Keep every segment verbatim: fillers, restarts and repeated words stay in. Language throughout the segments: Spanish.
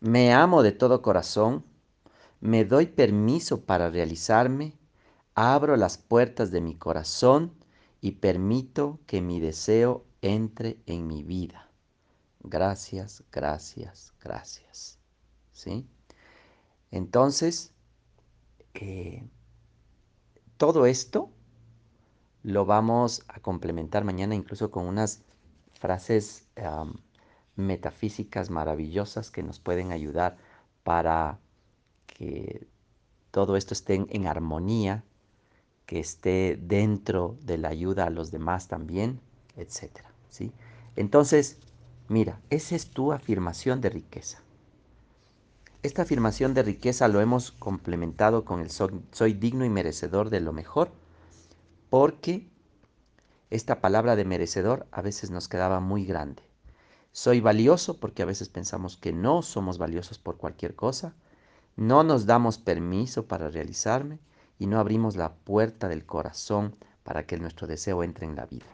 Me amo de todo corazón, me doy permiso para realizarme, abro las puertas de mi corazón y permito que mi deseo entre en mi vida. Gracias, gracias, gracias. ¿Sí? Entonces, eh, todo esto lo vamos a complementar mañana incluso con unas frases um, metafísicas maravillosas que nos pueden ayudar para que todo esto esté en, en armonía, que esté dentro de la ayuda a los demás también, etcétera. ¿Sí? Entonces, mira, esa es tu afirmación de riqueza. Esta afirmación de riqueza lo hemos complementado con el soy, soy digno y merecedor de lo mejor, porque esta palabra de merecedor a veces nos quedaba muy grande. Soy valioso porque a veces pensamos que no somos valiosos por cualquier cosa, no nos damos permiso para realizarme y no abrimos la puerta del corazón para que nuestro deseo entre en la vida.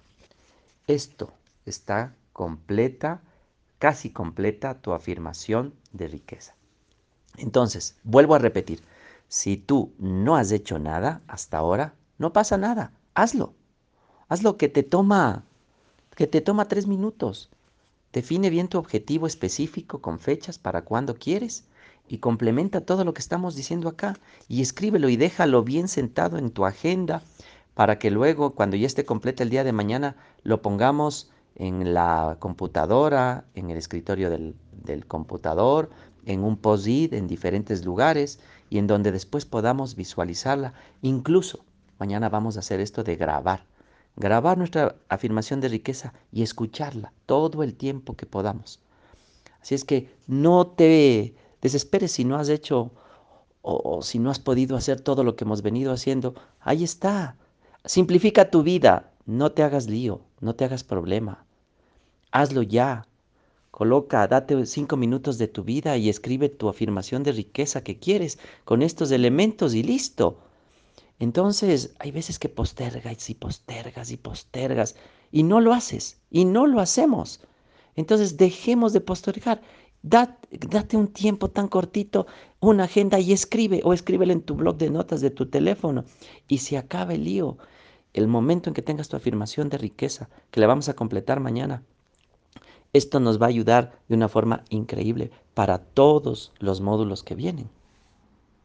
Esto está completa, casi completa tu afirmación de riqueza. Entonces, vuelvo a repetir, si tú no has hecho nada hasta ahora, no pasa nada, hazlo. Hazlo que te toma, que te toma tres minutos. Define bien tu objetivo específico con fechas para cuando quieres y complementa todo lo que estamos diciendo acá y escríbelo y déjalo bien sentado en tu agenda para que luego, cuando ya esté completa el día de mañana, lo pongamos en la computadora, en el escritorio del, del computador, en un post-it, en diferentes lugares y en donde después podamos visualizarla. Incluso, mañana vamos a hacer esto de grabar grabar nuestra afirmación de riqueza y escucharla todo el tiempo que podamos. Así es que no te desesperes si no has hecho o, o, si no has podido hacer todo lo que hemos venido haciendo. Ahí está. Simplifica tu vida. No te hagas lío, no te hagas problema. Hazlo ya. Coloca, date cinco minutos de tu vida y escribe tu afirmación de riqueza que quieres con estos elementos y listo. Entonces, hay veces que postergas y postergas y postergas y no lo haces y no lo hacemos. Entonces, dejemos de postergar. Da- date un tiempo tan cortito, una agenda y escribe o escríbele en tu blog de notas de tu teléfono y se acaba el lío. El momento en que tengas tu afirmación de riqueza, que la vamos a completar mañana, esto nos va a ayudar de una forma increíble para todos los módulos que vienen.